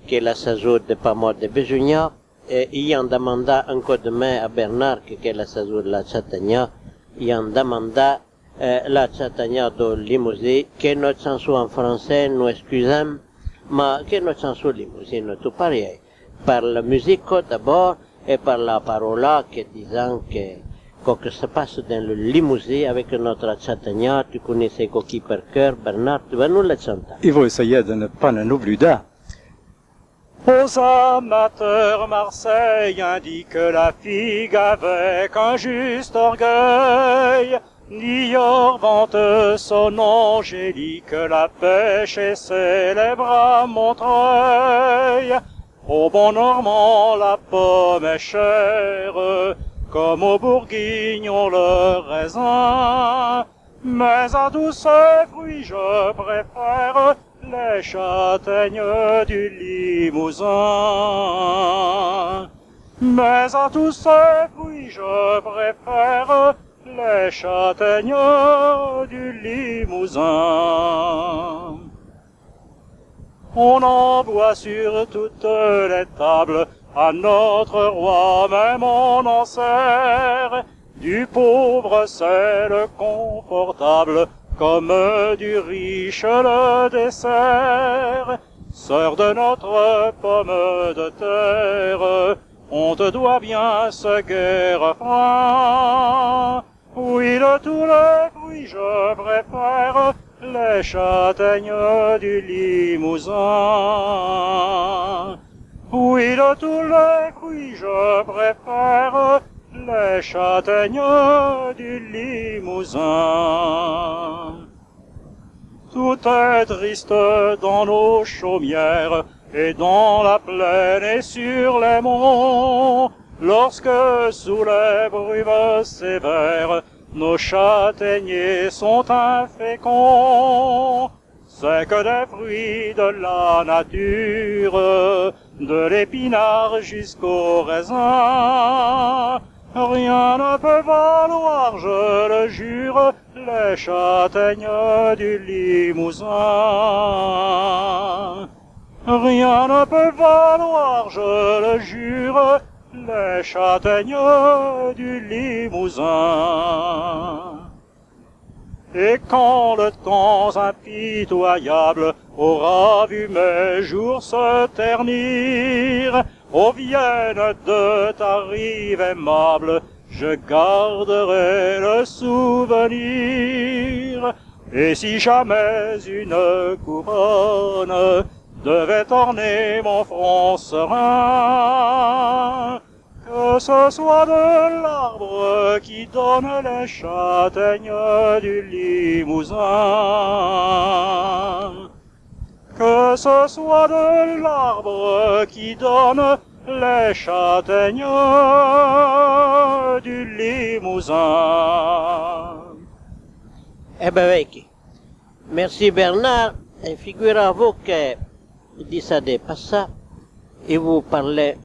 que la sajoute de pas mort de Besugna, et il en demanda encore demain à Bernard que la sajoute de la Chatagna, il en demanda la Chatagna de Limousin, que notre chanson en français nous excusons, mais que notre chanson Limousin tout pareil, par la musique d'abord, et par la parole que disant que quoi que se passe dans le Limousin avec notre Chatagna, tu connaissais Coquille par cœur, Bernard, tu vas nous la chanter. Il faut essayer de ne pas en oublier. Aux amateurs Marseille indique la figue avec un juste orgueil, Niort vante son angélique, la pêche est célèbre à Montreuil. Au bon Normand la pomme est chère, comme au Bourguignon le raisin, mais à tous ces fruits je préfère les châtaignes du Limousin. Mais à tous ces fruits je préfère les châtaignes du Limousin. On en voit sur toutes les tables, à notre roi même on en sert. Du pauvre c'est le confortable, comme du riche le dessert. Sœur de notre pomme de terre, on te doit bien ce gai refrain. Oui, de tous les fruits je préfère les châtaignes du Limousin. Oui, de tous les fruits je préfère les châtaignes du Limousin. Tout est triste dans nos chaumières, et dans la plaine et sur les monts, lorsque sous les brumes sévères, nos châtaigniers sont inféconds. C'est que des fruits de la nature, de l'épinard jusqu'au raisin, rien ne peut valoir, je le jure, les châtaignes du Limousin. Rien ne peut valoir, je le jure, les châtaignes du Limousin. Et quand le temps impitoyable aura vu mes jours se ternir, ô Vienne de ta rive aimable, je garderai le souvenir. Et si jamais une couronne devait orner mon front serein, que ce soit de l'arbre qui donne les châtaignes du Limousin. Que ce soit de l'arbre qui donne les châtaignes du Limousin. Eh ben, vecchi. Merci Bernard. Et figurez-vous que di ça dépasse, et vous parlez